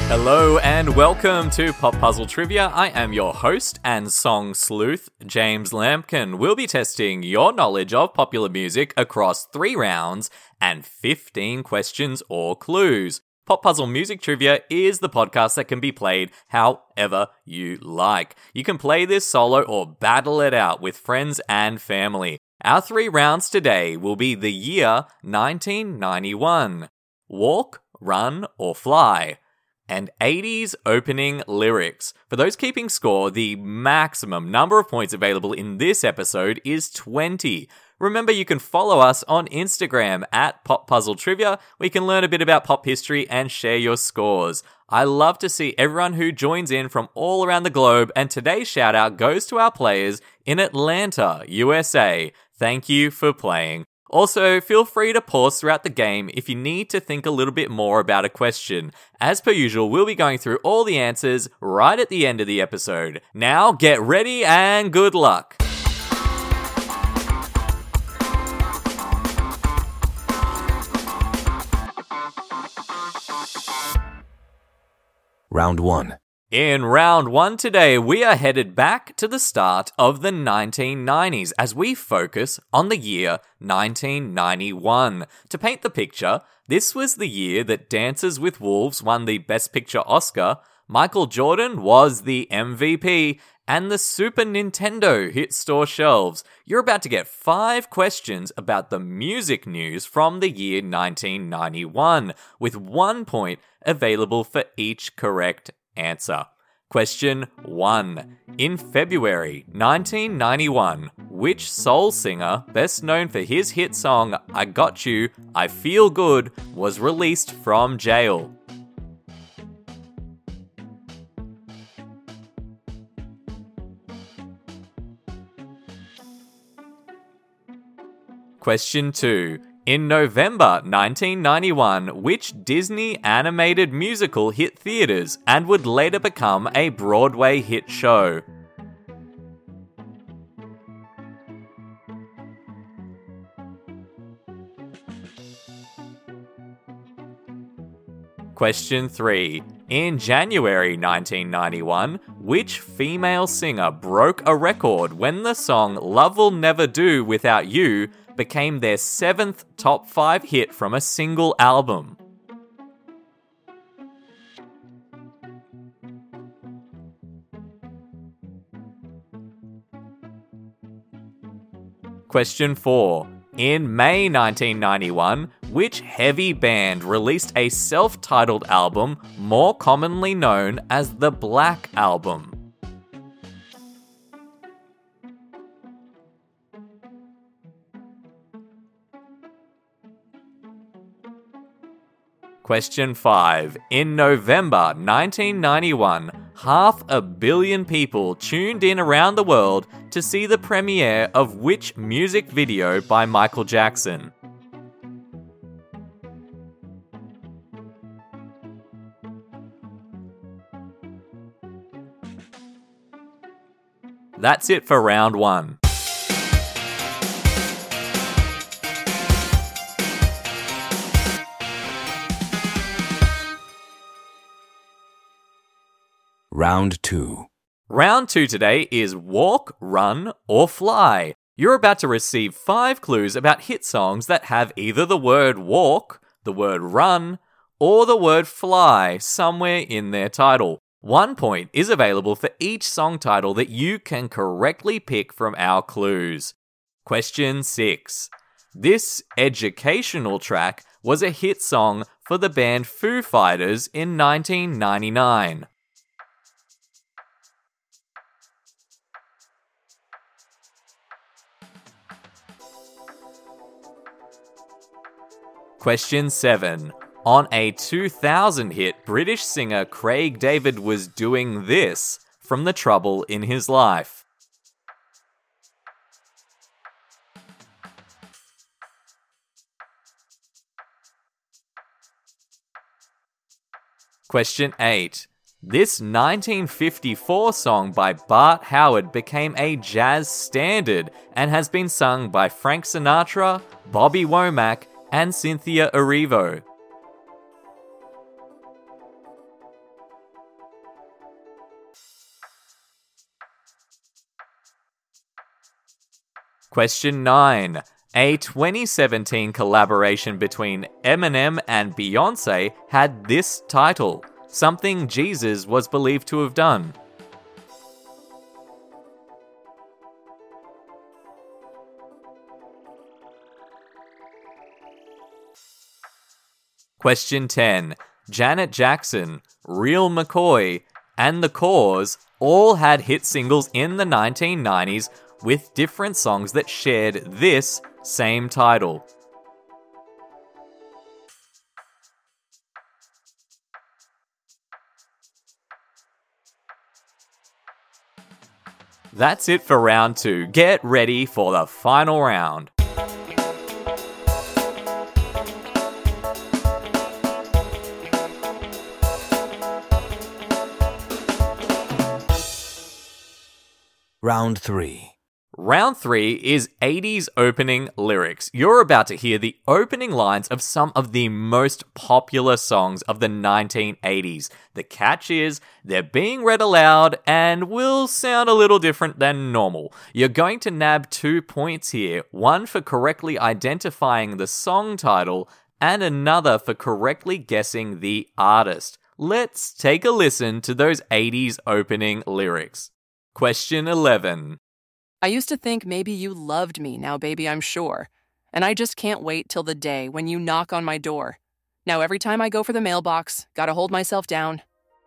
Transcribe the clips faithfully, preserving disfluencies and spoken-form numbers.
Hello and welcome to Pop Puzzle Trivia. I am your host and song sleuth, James Lampkin. We'll be testing your knowledge of popular music across three rounds and fifteen questions or clues. Pop Puzzle Music Trivia is the podcast that can be played however you like. You can play this solo or battle it out with friends and family. Our three rounds today will be the year nineteen ninety-one, Walk, Run, or Fly, and eighties opening lyrics. For those keeping score, the maximum number of points available in this episode is twenty. Remember, you can follow us on Instagram at Pop Puzzle Trivia. We can learn a bit about pop history and share your scores. I love to see everyone who joins in from all around the globe, and today's shout out goes to our players in Atlanta, U S A. Thank you for playing. Also, feel free to pause throughout the game if you need to think a little bit more about a question. As per usual, we'll be going through all the answers right at the end of the episode. Now, get ready and good luck! Round one. In round one today, we are headed back to the start of the nineteen nineties as we focus on the year nineteen ninety-one. To paint the picture, this was the year that Dances with Wolves won the Best Picture Oscar, Michael Jordan was the M V P, and the Super Nintendo hit store shelves. You're about to get five questions about the music news from the year nineteen ninety-one, with one point available for each correct answer. Question one. In February nineteen ninety-one, which soul singer, best known for his hit song I Got You, I Feel Good, was released from jail? Question two. In November nineteen ninety-one, which Disney animated musical hit theaters and would later become a Broadway hit show? Question three. In January nineteen ninety-one, which female singer broke a record when the song Love Will Never Do Without You became their seventh top five hit from a single album? Question four. In May nineteen ninety-one, which heavy band released a self-titled album more commonly known as the Black Album? Question five. In November nineteen ninety-one, half a billion people tuned in around the world to see the premiere of which music video by Michael Jackson? That's it for round one. Round two. Round two today is Walk, Run, or Fly. You're about to receive five clues about hit songs that have either the word walk, the word run, or the word fly somewhere in their title. One point is available for each song title that you can correctly pick from our clues. Question six. This educational track was a hit song for the band Foo Fighters in nineteen ninety-nine. Question seven. On a two thousand hit, British singer Craig David was doing this from the trouble in his life. Question eight. This nineteen fifty-four song by Bart Howard became a jazz standard and has been sung by Frank Sinatra, Bobby Womack, and Cynthia Erivo. Question nine. A twenty seventeen collaboration between Eminem and Beyoncé had this title, something Jesus was believed to have done. Question ten. Janet Jackson, Real McCoy, and The Cause all had hit singles in the nineteen nineties with different songs that shared this same title. That's it for round two. Get ready for the final round. Round three. Round three is eighties opening lyrics. You're about to hear the opening lines of some of the most popular songs of the nineteen eighties. The catch is, they're being read aloud and will sound a little different than normal. You're going to nab two points here, one for correctly identifying the song title and another for correctly guessing the artist. Let's take a listen to those eighties opening lyrics. Question eleven. I used to think maybe you loved me, now baby I'm sure. And I just can't wait till the day when you knock on my door. Now every time I go for the mailbox, gotta hold myself down.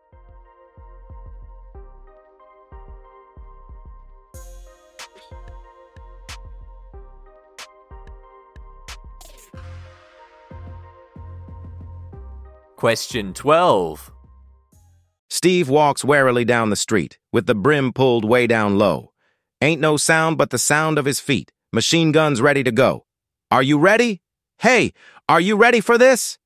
Question twelve. Steve walks warily down the street, with the brim pulled way down low. Ain't no sound but the sound of his feet, machine guns ready to go. Are you ready? Hey, are you ready for this?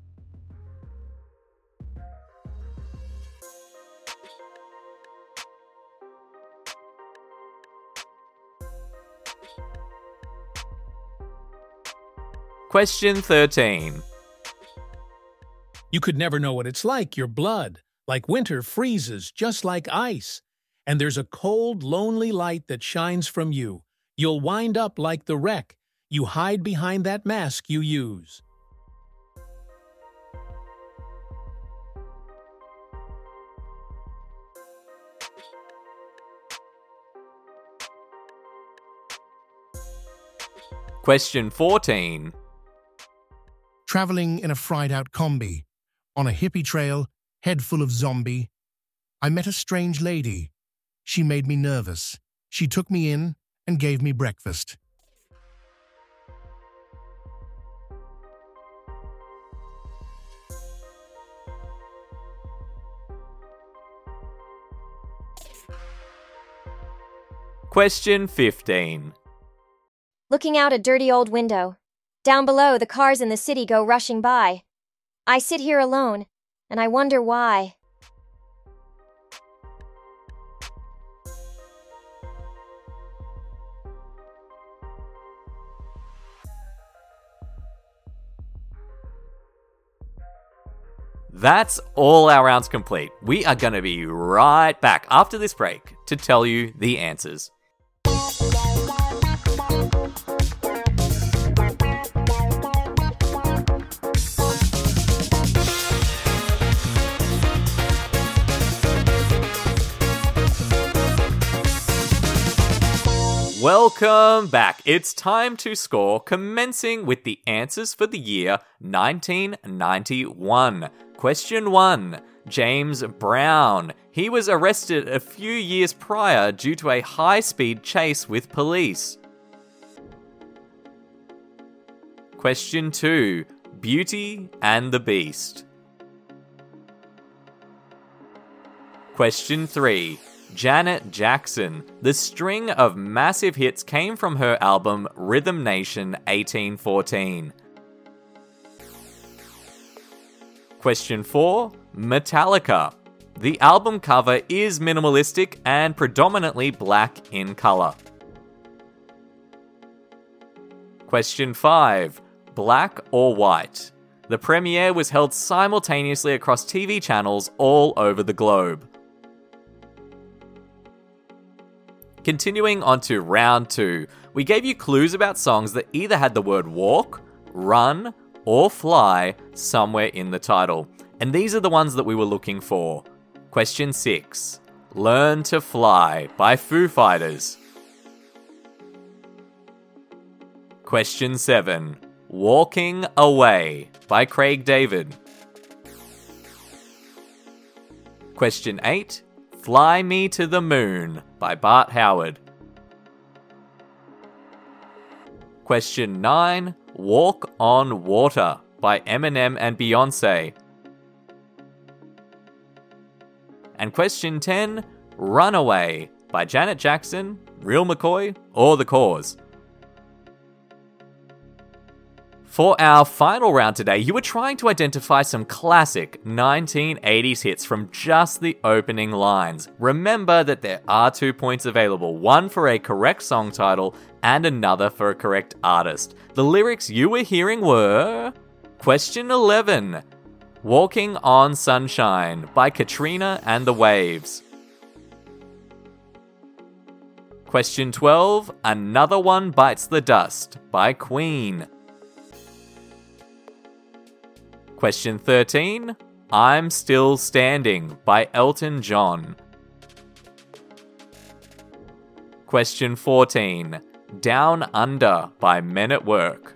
Question thirteen. You could never know what it's like, your blood. Like winter freezes just like ice. And there's a cold, lonely light that shines from you. You'll wind up like the wreck. You hide behind that mask you use. Question fourteen. Traveling in a fried-out combi, on a hippie trail, head full of zombie, I met a strange lady. She made me nervous. She took me in and gave me breakfast. Question fifteen. Looking out a dirty old window. Down below, the cars in the city go rushing by. I sit here alone, and I wonder why. That's all our rounds complete. We are going to be right back after this break to tell you the answers. Welcome back. It's time to score, commencing with the answers for the year nineteen ninety-one. Question one. James Brown. He was arrested a few years prior due to a high-speed chase with police. Question two. Beauty and the Beast. Question three. Janet Jackson. The string of massive hits came from her album Rhythm Nation eighteen fourteen. Question four. Metallica. The album cover is minimalistic and predominantly black in color. Question five. Black or White. The premiere was held simultaneously across T V channels all over the globe. Continuing on to round two, we gave you clues about songs that either had the word walk, run, or fly somewhere in the title. And these are the ones that we were looking for. Question six. Learn to Fly by Foo Fighters. Question seven. Walking Away by Craig David. Question eight. Fly Me to the Moon by Bart Howard. Question nine. Walk on Water by Eminem and Beyonce. And question ten, Runaway by Janet Jackson, Real McCoy, or The Cause. For our final round today, you were trying to identify some classic nineteen eighties hits from just the opening lines. Remember that there are two points available, one for a correct song title and another for a correct artist. The lyrics you were hearing were... Question eleven, Walking on Sunshine by Katrina and the Waves. Question twelve, Another One Bites the Dust by Queen. Question thirteen, I'm Still Standing by Elton John. Question fourteen, Down Under by Men at Work.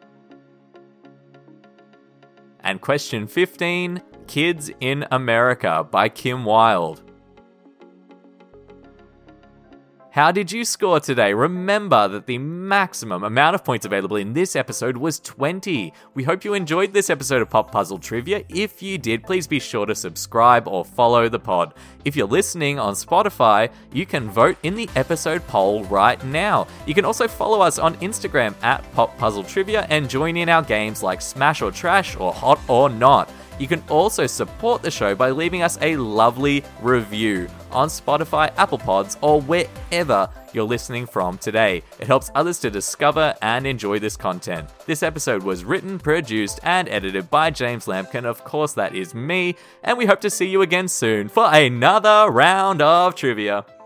And question fifteen, Kids in America by Kim Wilde. How did you score today? Remember that the maximum amount of points available in this episode was twenty. We hope you enjoyed this episode of Pop Puzzle Trivia. If you did, please be sure to subscribe or follow the pod. If you're listening on Spotify, you can vote in the episode poll right now. You can also follow us on Instagram at Pop Puzzle Trivia and join in our games like Smash or Trash or Hot or Not. You can also support the show by leaving us a lovely review on Spotify, Apple Pods, or wherever you're listening from today. It helps others to discover and enjoy this content. This episode was written, produced, and edited by James Lampkin. Of course, that is me. And we hope to see you again soon for another round of trivia.